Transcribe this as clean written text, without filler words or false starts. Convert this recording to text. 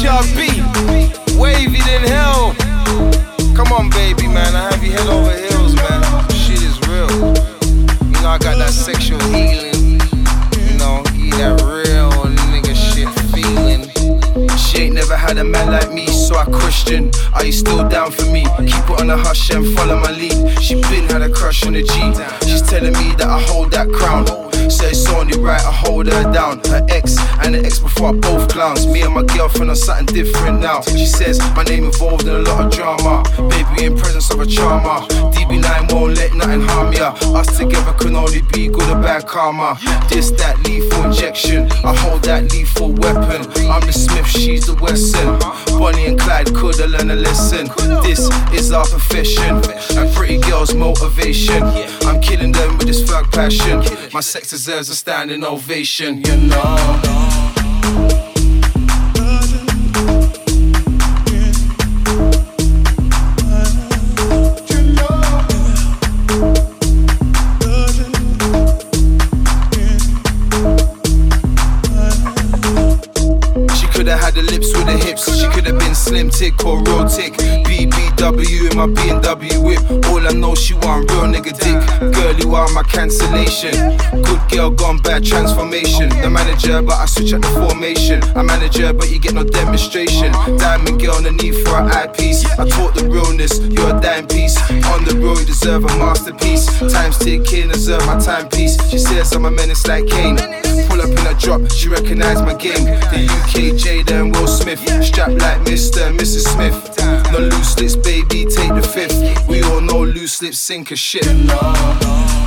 HRB, wavy than hell. Come on, baby, man, I have you head over heels, man. Shit is real. You know I got that sexual healing. You know, that real nigga shit feeling. She ain't never had a man like me, so I question, are you still down for me? Keep it on the hush and follow my lead. She been had a crush on the G. She's telling me that I hold that crown, so it's only right I hold her down. Her ex and the ex before are both clowns. Me and my girlfriend are something different now. She says my name involved in a lot of drama. Baby in presence of a charmer. DB9 won't let nothing harm ya. Us together can only be good or bad karma. This, that lethal injection, I hold that lethal weapon. I'm the Smith, she's the Wesson. Bonnie and Clyde coulda learned a lesson. This is our profession, and pretty girls' motivation. I'm killing them with this thug passion. My sex deserves a standing ovation, you know. Had the lips with the hips, she could have been slim tick or real tick. BBW in my BMW whip. All I know she want real nigga dick. Girl, you are my cancellation. Good girl gone bad transformation. The manager, but I switch up the formation. I manager, but you get no demonstration. Diamond girl on the need for an eyepiece. I taught the realness, you're a dime piece. On the road, you deserve a masterpiece. Time's ticking, deserve my timepiece. She says I'm a menace like Kane. Pull up in a drop, she recognize my game. The UK Jada and Will Smith, strapped like Mr. and Mrs. Smith. No loose lips, baby, take the fifth. We all know loose lips sink a ship.